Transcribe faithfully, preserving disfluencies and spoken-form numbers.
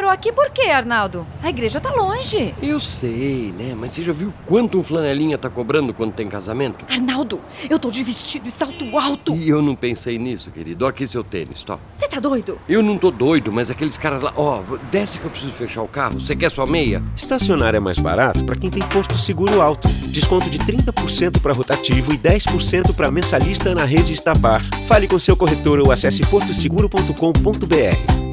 parou aqui por quê, Arnaldo? A igreja tá longe. Eu sei, né? Mas você já viu quanto um flanelinha tá cobrando quando tem casamento? Arnaldo, eu tô de vestido e salto alto. E eu não pensei nisso, querido. Ó, aqui seu tênis, tó. Você tá doido? Eu não tô doido, mas aqueles caras lá... Ó, desce que eu preciso fechar o carro. Você quer sua meia? Estacionar é mais barato para quem tem Porto Seguro Alto. Desconto de trinta por cento para rotativo e dez por cento para mensalista na rede Estapar. Fale com seu corretor ou acesse porto seguro ponto com ponto b r.